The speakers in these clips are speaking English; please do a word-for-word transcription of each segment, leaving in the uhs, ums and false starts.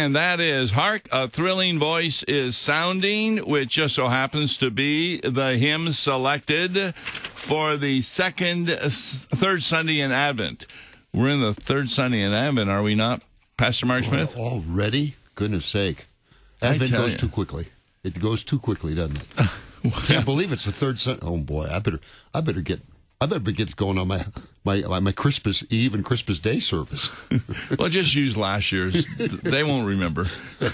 And that is Hark, a Thrilling Voice is Sounding, which just so happens to be the hymn selected for the second, third Sunday in Advent. We're in the third Sunday in Advent, are we not, Pastor Mark Smith? Well, already? Goodness sake. Advent goes you. too quickly. It goes too quickly, doesn't it? Well, can't believe it's the third Sunday. Oh, boy, I better I better get... I better get going on my, my my Christmas Eve and Christmas Day service. Well, just use last year's. They won't remember.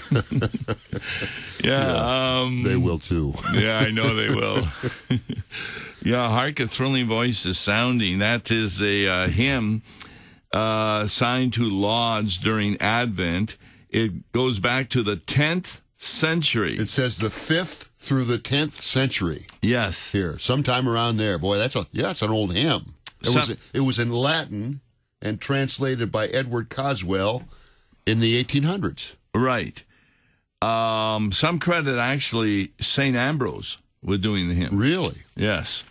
yeah, yeah um, they will too. Yeah, I know they will. Yeah, Hark, a Thrilling Voice is Sounding. That is a uh, hymn uh, signed to lauds during Advent. It goes back to the tenth century. It says the fifth through the tenth century. Yes. Here, sometime around there. Boy, that's a yeah, that's an old hymn. It Some, was it was in Latin and translated by Edward Coswell in the eighteen hundreds. Right. Um, some credit actually Saint Ambrose with doing the hymn. Really? Yes.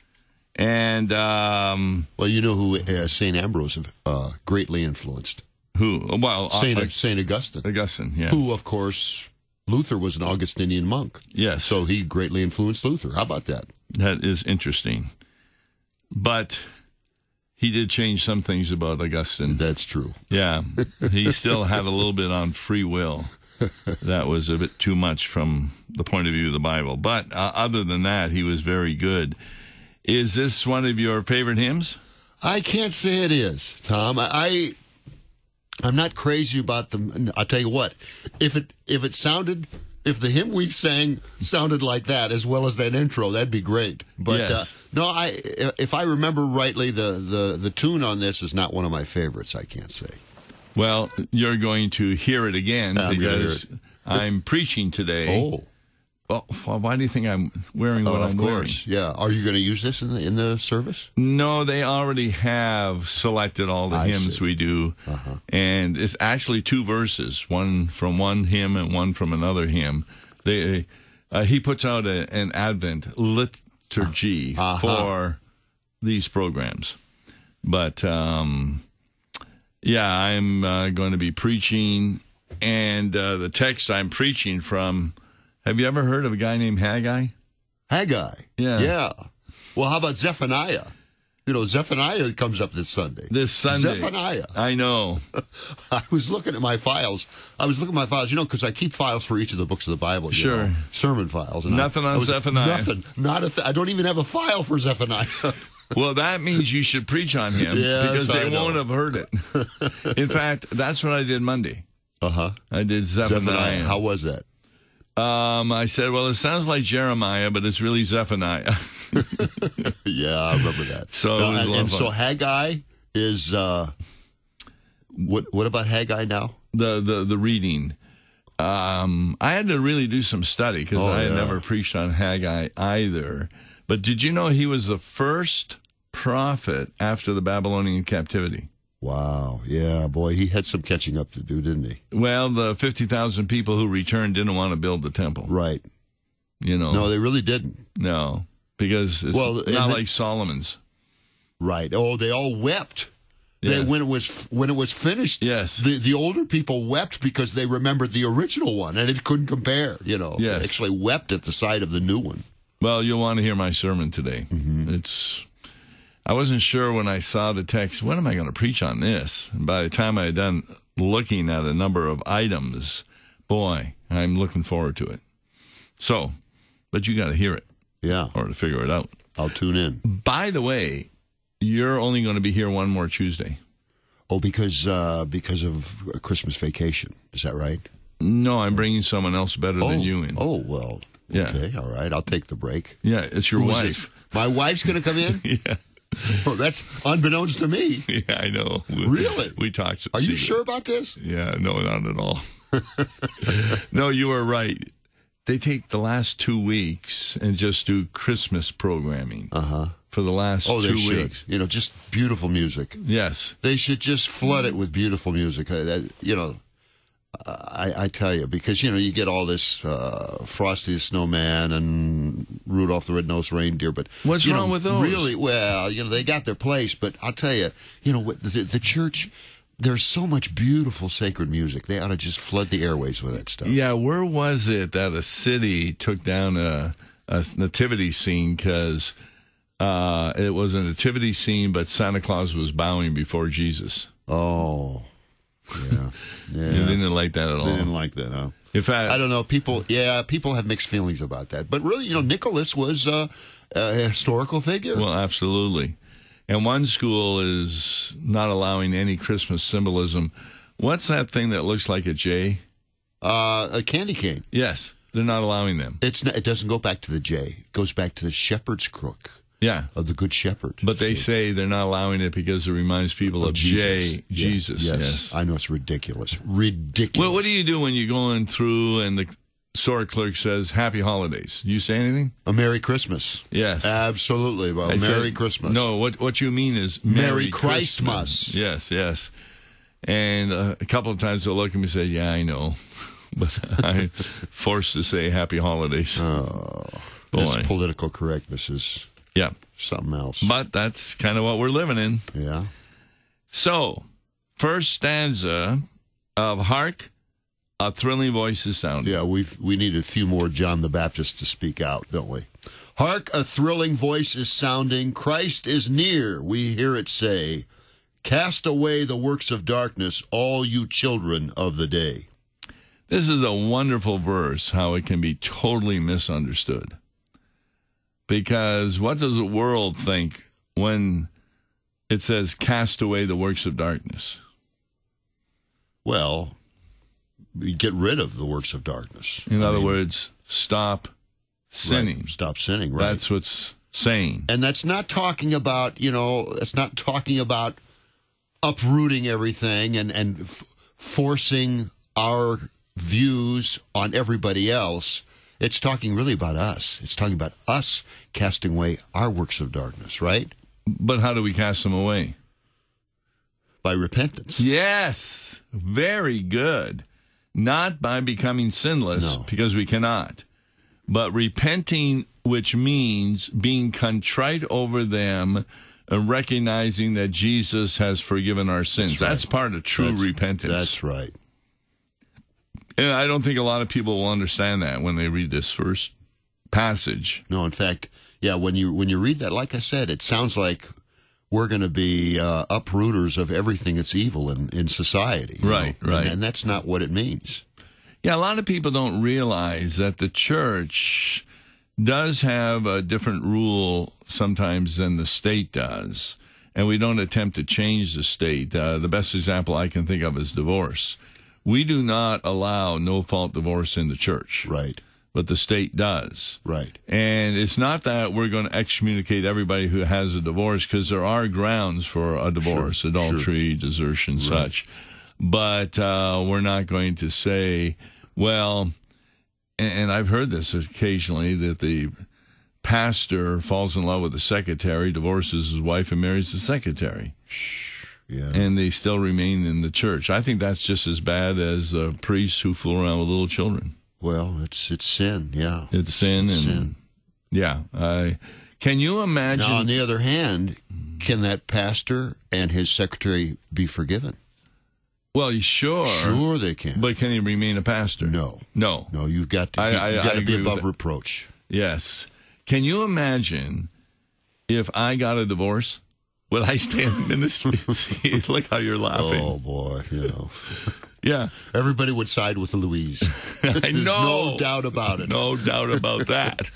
And um, well, you know who uh, Saint Ambrose uh, greatly influenced? Who? Well, Saint uh, Saint Augustine. Augustine, yeah. Who, of course, Luther was an Augustinian monk. Yes. So he greatly influenced Luther. How about that? That is interesting. But he did change some things about Augustine. That's true. Yeah. He still had a little bit on free will. That was a bit too much from the point of view of the Bible. But uh, other than that, he was very good. Is this one of your favorite hymns? I can't say it is, Tom. I... I I'm not crazy about them. I'll tell you what, if it if it sounded, if the hymn we sang sounded like that as well as that intro, that'd be great. But yes. uh, no, I if I remember rightly, the, the, the tune on this is not one of my favorites. I can't say. Well, you're going to hear it again I'm because hear it. I'm preaching today. Oh. Well, why do you think I'm wearing what oh, I'm of course. wearing? Yeah. Are you going to use this in the in the service? No, they already have selected all the I hymns see. we do. Uh-huh. And it's actually two verses, one from one hymn and one from another hymn. They uh, he puts out a, an Advent liturgy uh-huh. for these programs. But, um, yeah, I'm uh, going to be preaching, and uh, the text I'm preaching from... Have you ever heard of a guy named Haggai? Haggai. Yeah. Yeah. Well, how about Zephaniah? You know, Zephaniah comes up this Sunday. This Sunday. Zephaniah. I know. I was looking at my files. I was looking at my files, you know, because I keep files for each of the books of the Bible. You Sure. know, sermon files. And Nothing I, on I was, Zephaniah. Nothing. Not a th- I don't even have a file for Zephaniah. Well, that means you should preach on him Yes, because they I know. won't have heard it. In fact, that's what I did Monday. Uh-huh. I did Zephaniah. Zephaniah. How was that? Um, I said, well, it sounds like Jeremiah, but it's really Zephaniah. Yeah, I remember that. So Now, it was and, a lot and of so fun. Haggai is uh, what? What about Haggai now? The the the reading. Um, I had to really do some study because Oh, I had yeah. never preached on Haggai either. But did you know he was the first prophet after the Babylonian captivity? Wow. Yeah, boy, he had some catching up to do, didn't he? Well, the fifty thousand people who returned didn't want to build the temple. Right. You know, No, they really didn't. no, because it's Well, not and like the- Solomon's. Right. Oh, they all wept. They, Yes. when it was when it was finished, Yes. the the older people wept because they remembered the original one and it couldn't compare. You know, Yes. They actually wept at the sight of the new one. Well, you'll want to hear my sermon today. Mm-hmm. It's. I wasn't sure when I saw the text, when am I going to preach on this? And by the time I had done looking at a number of items, boy, I'm looking forward to it. So, but you got to hear it Yeah, or to figure it out. I'll tune in. By the way, you're only going to be here one more Tuesday. Oh, because uh, because of Christmas vacation. Is that right? No, I'm bringing someone else better oh, than you in. Oh, well, Yeah. okay, all right. I'll take the break. Yeah, it's your Who is wife. this? My wife's going to come in? Yeah. Oh, that's unbeknownst to me. Yeah, I know. We, Really? We talked. Are you secret. sure about this? Yeah, no, not at all. No, you are right. They take the last two weeks and just do Christmas programming Uh-huh. for the last Oh, they two should. weeks. You know, just beautiful music. Yes. They should just flood it with beautiful music. Uh, that, you know, I, I tell you, because, you know, you get all this uh, Frosty the Snowman and Rudolph the Red-Nosed Reindeer, but... What's you wrong know, with those? Really, well, you know, they got their place, but I'll tell you, you know, the, the church... there's so much beautiful sacred music. They ought to just flood the airways with that stuff. Yeah, where was it that a city took down a, a nativity scene because uh, it was a nativity scene, but Santa Claus was bowing before Jesus? Oh, yeah. Yeah. They didn't like that at all. They didn't like that, huh? In fact, I don't know. People, yeah, people have mixed feelings about that. But really, you know, Nicholas was uh, a historical figure. Well, absolutely. And one school is not allowing any Christmas symbolism. What's that thing that looks like a J? Uh, a candy cane. Yes, they're not allowing them. It's not, it doesn't go back to the J. It goes back to the shepherd's crook. Yeah. Of the Good Shepherd. But they See? say they're not allowing it because it reminds people of, of Jesus. J, Yeah. Jesus. Yes. yes. I know it's ridiculous. Ridiculous. Well, what do you do when you're going through and the store clerk says, Happy Holidays? You say anything? A Merry Christmas. Yes. Absolutely. Well, I Merry said, I No, what what you mean is Merry, Merry Christmas. Christmas. Yes, yes. And uh, a couple of times they'll look at me and say, yeah, I know. But I'm forced to say Happy Holidays. Oh, Boy. This political correctness is Yeah. something else. But that's kind of what we're living in. Yeah. So, first stanza of Hark, a thrilling voice is sounding. Yeah, we we need a few more John the Baptist to speak out, don't we? Hark, a thrilling voice is sounding. Christ is near, we hear it say. Cast away the works of darkness, all you children of the day. This is a wonderful verse, how it can be totally misunderstood. Because what does the world think when it says, cast away the works of darkness? Well, get rid of the works of darkness. In I other mean, words, stop sinning. Right, stop sinning, right. That's what's saying. And that's not talking about, you know, it's not talking about uprooting everything and, and f- forcing our views on everybody else. It's talking really about us. It's talking about us casting away our works of darkness, right? But how do we cast them away? By repentance. Yes, very good. Not by becoming sinless, No. because we cannot, but repenting, which means being contrite over them and recognizing that Jesus has forgiven our sins. That's right. That's part of true That's- repentance. That's right. And I don't think a lot of people will understand that when they read this first passage. No, in fact, yeah, when you when you read that, like I said, it sounds like we're going to be uh, uprooters of everything that's evil in, in society. you Right, know? right. And, and that's not what it means. Yeah, a lot of people don't realize that the church does have a different rule sometimes than the state does, and we don't attempt to change the state. Uh, the best example I can think of is divorce. We do not allow no-fault divorce in the church, Right, but the state does. right. And it's not that we're going to excommunicate everybody who has a divorce, because there are grounds for a divorce, Sure, adultery, desertion, such. But uh, we're not going to say, well, and, and I've heard this occasionally, that the pastor falls in love with the secretary, divorces his wife, and marries the secretary. Yeah. And they still remain in the church. I think that's just as bad as uh, priests who fool around with little children. Well, it's it's sin, yeah. It's sin, It's and sin. yeah. I can you imagine? Now, on the other hand, can that pastor and his secretary be forgiven? well, sure, Sure, they can. but can he remain a pastor? no, no. no, you've got to. I- I- you've got I to be agree with above that. reproach. Yes. Can you imagine if I got a divorce? Would I stand in the ministry? See, look how you're laughing. Oh boy, you know, Yeah, everybody would side with Louise. I There's know. no doubt about it. No doubt about that.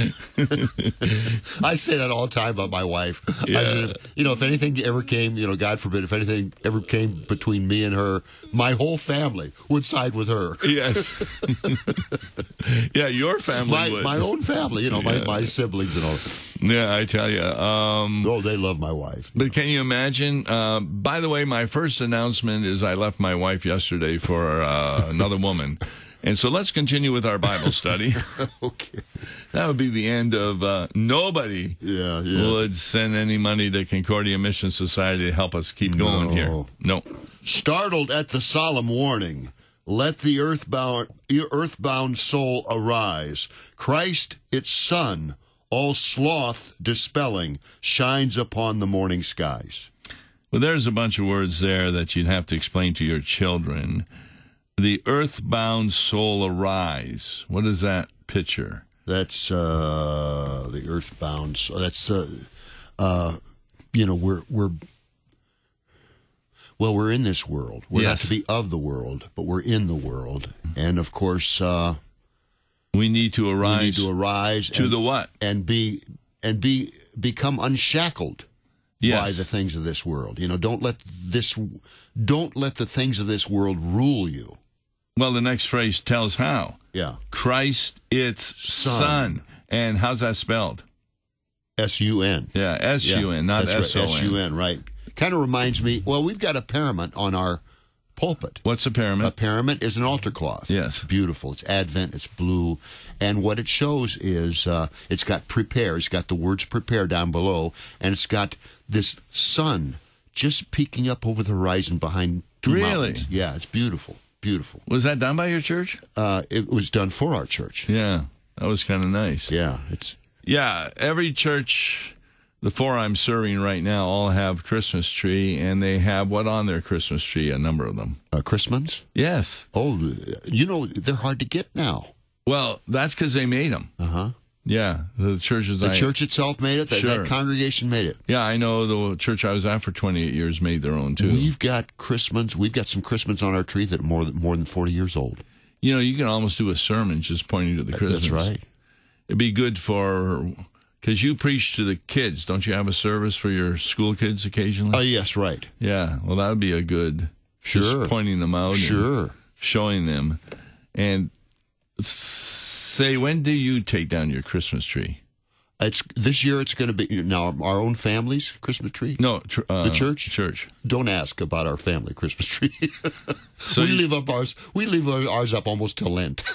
I say that all the time about my wife. I Yeah. said, if, you know, if anything ever came, you know, God forbid, if anything ever came between me and her, my whole family would side with her. Yes. Yeah, your family My would. my own family, you know, my, Yeah. my siblings and all. Yeah, I tell you. Um, Oh, they love my wife. But can you imagine? Uh, by the way, my first announcement is I left my wife yesterday for uh, another woman. And so let's continue with our Bible study. Okay. That would be the end of uh, nobody Yeah, yeah. would send any money to Concordia Mission Society to help us keep going No. here. No. Startled at the solemn warning, let the earthbound, earthbound soul arise. Christ, its Son, all sloth dispelling, shines upon the morning skies. Well, there's a bunch of words there that you'd have to explain to your children. The earthbound soul arise. What is that picture? That's uh, the earthbound. So that's uh, uh, you know we're we're well we're in this world. We're Yes. not to be of the world, but we're in the world, and of course uh, We need to arise we need to arise to and, the what? and be and be become unshackled Yes. by the things of this world. You know, don't let this don't let the things of this world rule you. Well, the next phrase tells how. Yeah, Christ, its son. Son. And how's that spelled? S U N. Yeah, S U N, not That's S O N. right. S U N, right. Kind of reminds me, well, we've got a parament on our pulpit. What's a pyramid? A parament is an altar cloth. Yes. It's beautiful. It's Advent. It's blue. And what it shows is uh, it's got prepare. It's got the words prepare down below. And it's got this sun just peeking up over the horizon behind two Really? mountains. Yeah, it's beautiful. Beautiful. Was that done by your church? Uh, it was done for our church. Yeah, that was kind of nice. Yeah, it's Yeah, every church, the four I'm serving right now, all have Christmas tree, and they have what on their Christmas tree? A number of them. uh, Christmas. Yes. Oh, you know, they're hard to get now. Well, that's because they made them. Uh-huh. Yeah, the churches. The I, church itself made it. That, Sure. that congregation made it. Yeah, I know the church I was at for twenty-eight years made their own too. We've got Christmas. We've got some Christmas on our tree that are more than more than forty years old. You know, you can almost do a sermon just pointing to the Christmas. That's right. It'd be good for, because you preach to the kids. Don't you have a service for your school kids occasionally? Oh yes, right. Yeah, well, that would be a good, Sure. just pointing them out and Sure. showing them. And s- say, when do you take down your Christmas tree? It's this year. It's going to be now our own family's Christmas tree. No, tr- uh, The church? Church. Don't ask about our family Christmas tree. So we you- leave up ours. We leave ours up almost till Lent.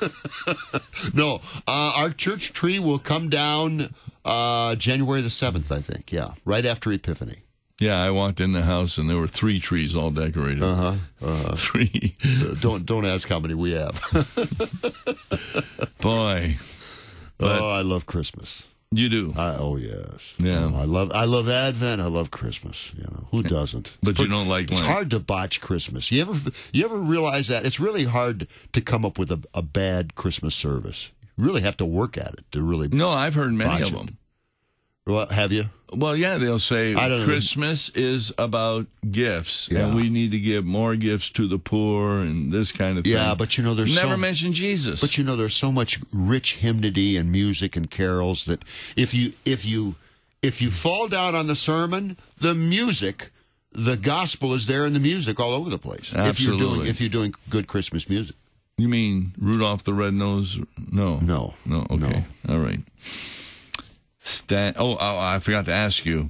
No, uh, our church tree will come down uh, January the seventh, I think. Yeah, right after Epiphany. Yeah, I walked in the house and there were three trees all decorated. Uh-huh. Uh, Three. don't don't ask how many we have. Boy, But- oh, I love Christmas. you do. I, oh yes, Yeah. Oh, I love I love Advent. I love Christmas. You know who doesn't? But It's you per- don't like It's Lent. hard to botch Christmas. You ever you ever realize that it's really hard to come up with a, a bad Christmas service. You really have to work at it to really. No, I've heard many Botch of it. them. Well, have you? Well, yeah, they'll say I don't know. Christmas is about gifts, Yeah. and we need to give more gifts to the poor and this kind of thing. Yeah, but you know there's never so, mentioned Jesus. But you know there's so much rich hymnody and music and carols that if you if you if you fall down on the sermon, the music, the gospel is there in the music all over the place. If you're doing Absolutely. if you're doing good Christmas music. You mean Rudolph the Red-Nosed? No. No. No, okay. All right. Stan- oh, oh, I forgot to ask you.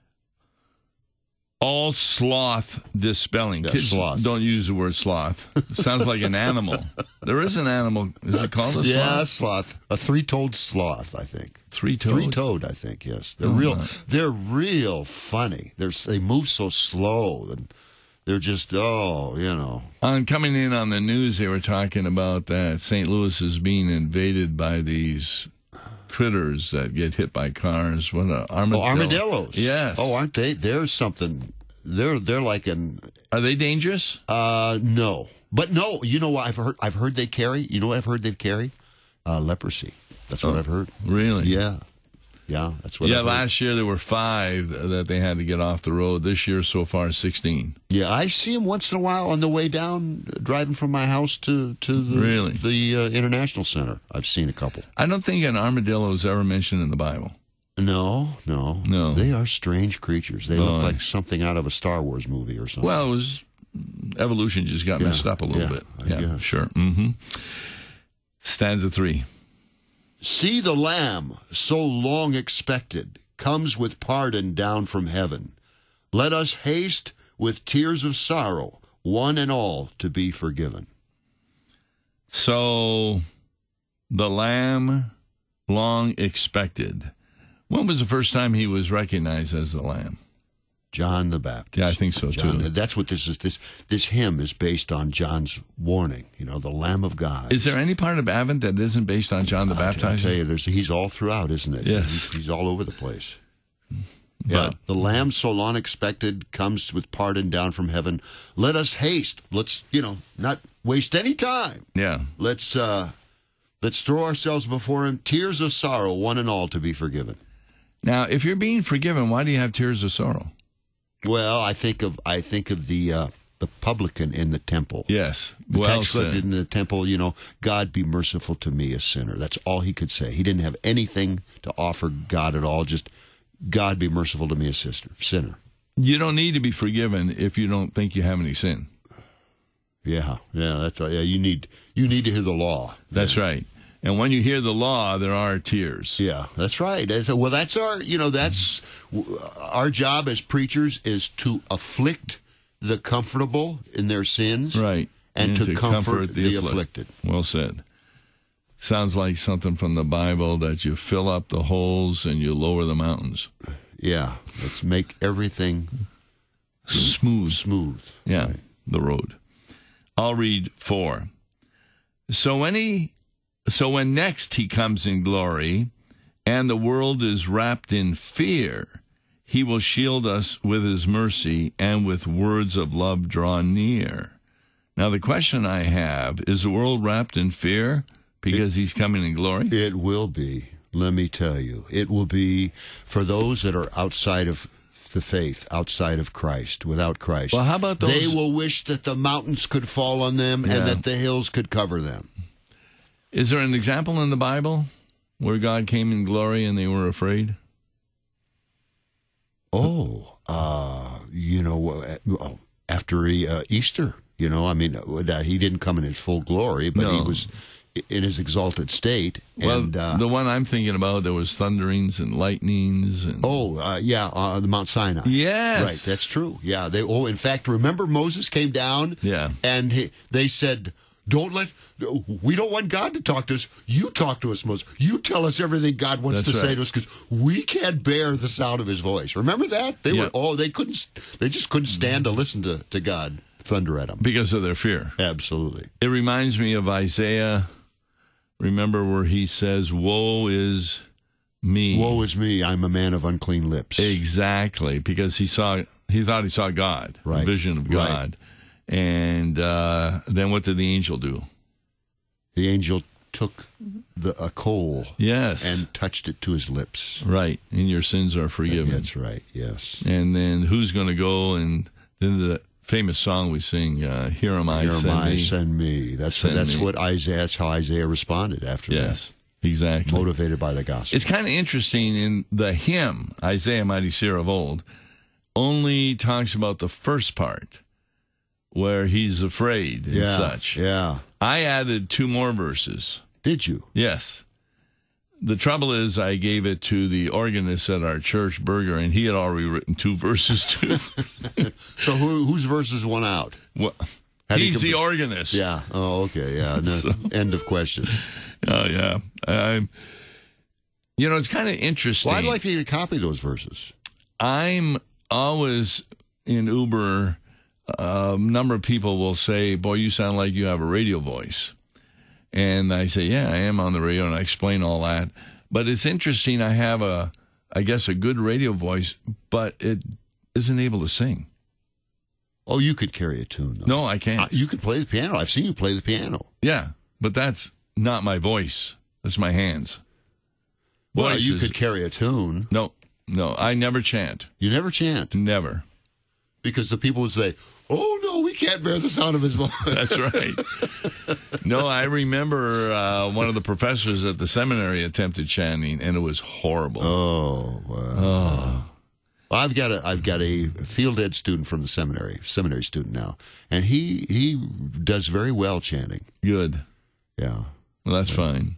All sloth dispelling. Yeah, Kids sloth. don't use the word sloth. It sounds like an animal. There is an animal. Is it called a Yeah, sloth? sloth. A three-toed sloth, I think. Three-toed? Three-toed, I think. Yes, they're Oh, real. my. They're real funny. They're they move so slow, and they're just oh, you know. On coming in on the news, they were talking about that Saint Louis is being invaded by these critters that get hit by cars. What a armadillo. Oh, armadillos. Yes. Oh, aren't they? There's something. They're they're like an Are they dangerous? uh no, but no. You know what I've heard? I've heard they carry. You know what I've heard they've carry? Uh, leprosy. That's what Oh. I've heard. Really? Yeah, yeah. That's what. Yeah, I've heard. last year there were five that they had to get off the road. This year so far, sixteen. Yeah, I see them once in a while on the way down, uh, driving from my house to to the Really? the uh, International Center. I've seen a couple. I don't think an armadillo is ever mentioned in the Bible. No, no, No. They are strange creatures. They Oh, look I- like something out of a Star Wars movie or something. Well, it was evolution just got Yeah, messed up a little yeah, bit. I Yeah, guess. sure. Mm-hmm. Stanza three. See the Lamb, so long expected, comes with pardon down from heaven. Let us haste with tears of sorrow, one and all to be forgiven. So, the Lamb, long expected. When was the first time he was recognized as the Lamb? John the Baptist. Yeah, I think so, John, too. That's what this is. This this hymn is based on John's warning. You know, the Lamb of God. Is there any part of Advent that isn't based on John the I tell Baptizer? you, there's he's all throughout, isn't it? Yes. He's, he's all over the place. Yeah. But The Lamb so long expected comes with pardon down from heaven. Let us haste. Let's, you know, not waste any time. yeah, Let's uh, let's throw ourselves before him. Tears of sorrow, one and all, to be forgiven. now if you're being forgiven, why do you have tears of sorrow? Well, I think of I think of the uh, the publican in the temple. Yes, The well tax collector said. in the temple, you know, God be merciful to me, a sinner. That's all he could say. He didn't have anything to offer God at all. Just, God be merciful to me, a sister, sinner. You don't need to be forgiven if you don't think you have any sin. Yeah, yeah, that's right. Yeah, you need you need to hear the law. That's right. And when you hear the law, there are tears. Yeah, that's right. That's, well, that's our, you know, that's our job as preachers is to afflict the comfortable in their sins, Right. and, to, comfort, the, afflicted. Well said. Sounds like something from the Bible that you fill up the holes and you lower the mountains. Yeah, let's make everything Smooth. smooth. Yeah, Right. the road. I'll read four. So when he, so when next he comes in glory, and the world is wrapped in fear, he will shield us with his mercy and with words of love draw near. Now the question I have, is the world wrapped in fear because he's coming in glory? It will be. Let me tell you, it will be for those that are outside of the faith, outside of Christ, without Christ. Well, how about those? They will wish that the mountains could fall on them Yeah. and that the hills could cover them. Is there an example in the Bible where God came in glory and they were afraid? Oh, uh, you know, uh, after he, uh, Easter, you know, I mean, uh, that he didn't come in his full glory, but he No. was in his exalted state. Well, and uh, the one I'm thinking about, there was thunderings and lightnings. And oh, uh, yeah, uh, the Mount Sinai. yes, Right, that's true. Yeah, they. Oh, in fact, remember Moses came down. Yeah. and he, they said, "Don't let. We don't want God to talk to us. You talk to us, Moses. You tell us everything God wants That's to say right. to us because we can't bear the sound of His voice." Remember that? They Yeah. were. Oh, they couldn't. They just couldn't stand to listen to to God thunder at them. because of their fear. Absolutely. It reminds me of Isaiah. Remember where he says, "Woe is me." Woe is me! I'm a man of unclean lips. Exactly, because he saw, he thought he saw God, a Right. vision of Right. God, and uh, then what did the angel do? The angel took the a coal Yes, and touched it to his lips. right, and your sins are forgiven. That's right. Yes. And then who's going to go? And then the famous song we sing, uh, "Here am I, Here am send I, me." send me. That's Send that's me. what Isaiah. That's how Isaiah responded after Yes, that. exactly. Motivated by the gospel. It's kind of interesting in the hymn, Isaiah Mighty Seer of Old, only talks about the first part where he's afraid and yeah. such. Yeah. I added two more verses. Did you? Yes. The trouble is I gave it to the organist at our church, Berger, and he had already written two verses too. So who whose verses won out? Well, How do you he's the compare- organist. Yeah. Oh, okay. Yeah. No, So- end of question. Oh, yeah. I'm, you know, it's kind of interesting. Well, I'd like you to copy those verses. I'm always in Uber. A number of people will say, "Boy, you sound like you have a radio voice." And I say, "Yeah, I am on the radio," and I explain all that. But it's interesting. I have a, I guess, a good radio voice, but it isn't able to sing. Oh, you could carry a tune, though. No, I can't. Uh, you could play the piano. I've seen you play the piano. Yeah, but that's not my voice. That's my hands. Well, Voice you is- could carry a tune. No, no, I never chant. You never chant Never. because the people would say, "Oh no, we can't bear the sound of his voice." That's right. No, I remember uh, one of the professors at the seminary attempted chanting, and it was horrible. Oh, wow. Well, I've got a I've got a field ed student from the seminary, seminary student now, and he he does very well chanting. Good. Yeah. Well, that's fine.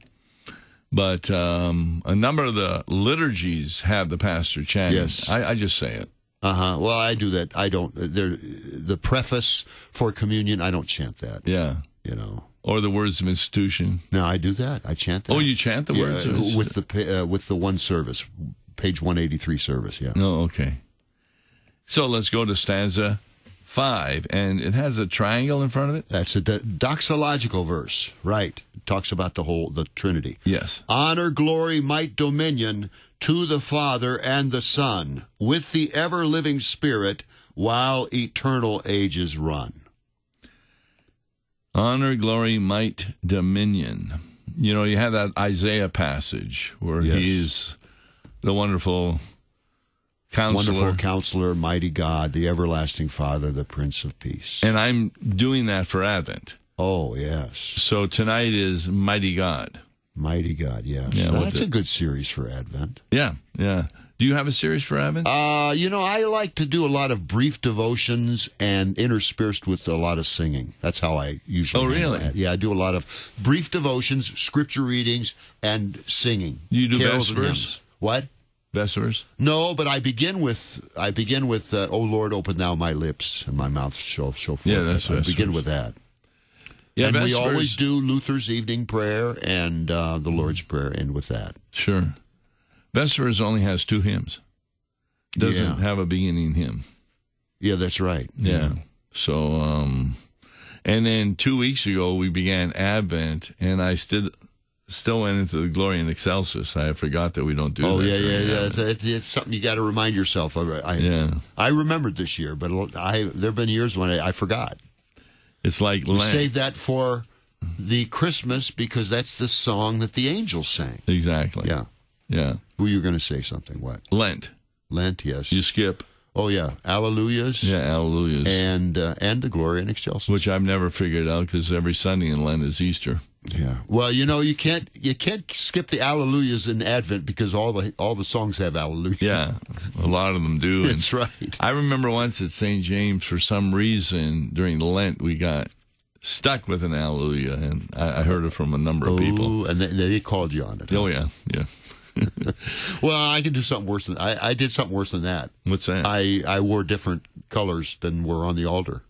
But um, a number of the liturgies have the pastor chanting. Yes. I, I just say it. Uh huh. Well, I do that. I don't. There, the preface for communion. I don't chant that. Yeah. You know. Or the words of institution. No, I do that. I chant that. Oh, you chant the Yeah, words of institution? with the pa- uh, with the one service, page one eighty three service. Yeah. Oh, okay. So let's go to stanza five, and it has a triangle in front of it? That's a do- doxological verse, right? It talks about the whole, the Trinity. Yes. Honor, glory, might, dominion to the Father and the Son, with the ever-living Spirit, while eternal ages run. Honor, glory, might, dominion. You know, you have that Isaiah passage where Yes. he's the wonderful counselor. Wonderful Counselor, mighty God, the everlasting Father, the Prince of Peace. And I'm doing that for Advent. Oh, yes. So tonight is Mighty God. Mighty God, yes. Yeah, Now, what that's the- a good series for Advent. Yeah, yeah. Do you have a series for Advent? Uh, you know, I like to do a lot of brief devotions and interspersed with a lot of singing. That's how I usually Oh, handle really? that. Yeah, I do a lot of brief devotions, scripture readings, and singing. You do Carols and Vespers? hymns. What? Vespers? No, but I begin with I begin with uh, "O Lord, open thou my lips, and my mouth shall show forth." Yeah, that's I Vespers. begin with that. Yeah, and Vespers. we always do Luther's evening prayer and uh, the Lord's Prayer end with that. Sure. Vespers only has two hymns. Doesn't Yeah. have a beginning hymn. Yeah, that's right. Yeah. So, um, and then two weeks ago we began Advent, and I still still went into the Gloria in Excelsis. I forgot that we don't do Oh that. yeah, yeah, during yeah. Advent. It's, it's, it's something you got to remind yourself of. I, Yeah. I remembered this year, but I there've been years when I, I forgot. It's like We Lent. save that for the Christmas because that's the song that the angels sang. Exactly. Yeah. Yeah. Who you going to say something? What? Lent. Lent, yes. You skip. Oh yeah, Alleluias. Yeah, Alleluias. And uh, and the Gloria in Excelsis. Which I've never figured out because every Sunday in Lent is Easter. Yeah. Well, you know, you can't you can't skip the Alleluias in Advent because all the all the songs have Alleluia. Yeah, a lot of them do. And That's right. I remember once at Saint James, for some reason, during Lent, we got stuck with an Alleluia, and I, I heard it from a number of people. Ooh, and they, they called you on it. Oh, yeah, yeah. Well, I can do something worse than I, I did something worse than that. What's that? I, I wore different colors than were on the altar.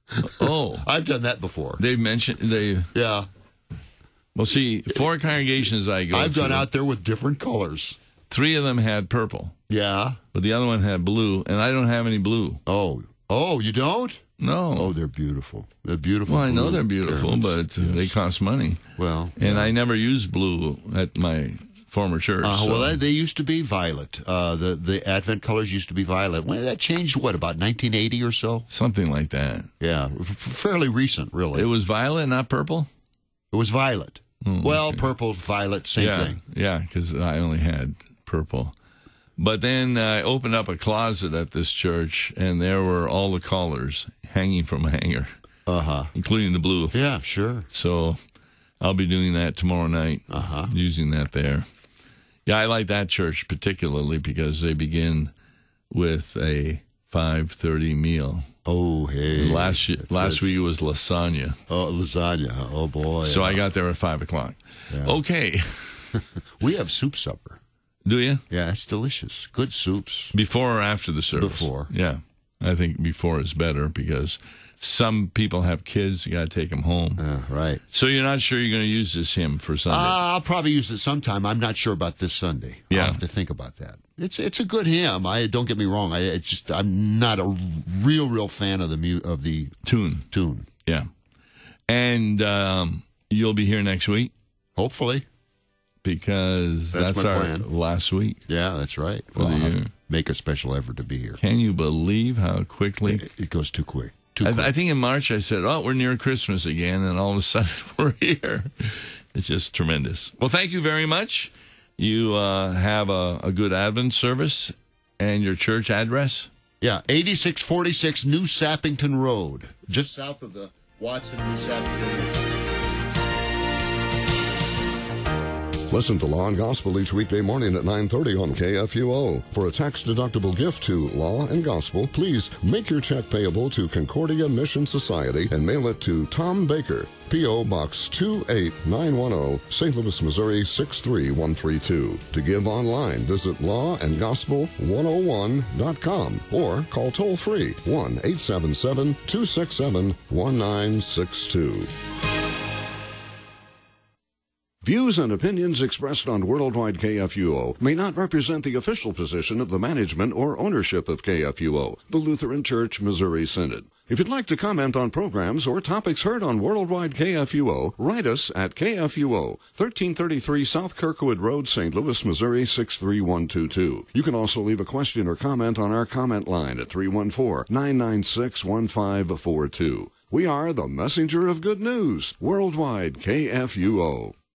oh, I've done that before. they mentioned, they, Yeah. well, see, four congregations I go I've to, gone out there with different colors. three of them had purple, Yeah. but the other one had blue, and I don't have any blue. Oh. Oh, you don't? No. Oh, they're beautiful. They're beautiful. well, I know blue they're beautiful, garments. but they cost money. Well, And I never used blue at my former church. Uh, so- well, they, they used to be violet. Uh, the the Advent colors used to be violet. When that changed, what, about nineteen eighty or so? something like that. Yeah, f- fairly recent, really. It was violet, not purple? It was violet. Mm, well, okay. purple, violet, same yeah, thing. Yeah, because I only had purple. But then I opened up a closet at this church, and there were all the collars hanging from a hanger, Uh huh. including the blue. Yeah, sure. So I'll be doing that tomorrow night, Uh-huh. using that there. Yeah, I like that church particularly because they begin with a five thirty meal. Oh, hey. Last ye- That's- last week was lasagna. Oh, lasagna. Oh, boy. So I got there at five o'clock. Yeah. Okay. We have soup supper. Do you? Yeah, it's delicious. Good soups. Before or after the service? Before. Yeah. I think before is better because some people have kids. You got to take them home. Uh, right. So you're not sure you're going to use this hymn for Sunday? Uh, I'll probably use it sometime. I'm not sure about this Sunday. Yeah. I'll have to think about that. It's it's a good hymn. I don't get me wrong. I it's just I'm not a real real fan of the mu- of the Tune. tune. Yeah. And um, you'll be here next week Hopefully. because That's that's, my our plan. last week. Yeah, that's right. For Well, the I'll have year. to make a special effort to be here. Can you believe how quickly? It, it goes too quick. Too I, quick. I think in March I said, oh, we're near Christmas again, and all of a sudden we're here. It's just tremendous. Well, thank you very much. You uh, have a, a good Advent service and your church address? Yeah, eighty-six forty-six New Sappington Road, just south of the Watson New Sappington Road. Listen to Law and Gospel each weekday morning at nine thirty on K F U O. For a tax-deductible gift to Law and Gospel, please make your check payable to Concordia Mission Society and mail it to Tom Baker, P O. Box two eight nine one zero, Saint Louis, Missouri six three one three two. To give online, visit law and gospel one oh one dot com or call toll-free one eight seven seven, two six seven, one nine six two. Views and opinions expressed on Worldwide K F U O may not represent the official position of the management or ownership of K F U O, the Lutheran Church Missouri Synod. If you'd like to comment on programs or topics heard on Worldwide K F U O, write us at K F U O, thirteen thirty-three South Kirkwood Road, Saint Louis, Missouri, six three one two two. You can also leave a question or comment on our comment line at three one four, nine nine six, one five four two. We are the messenger of good news, Worldwide K F U O.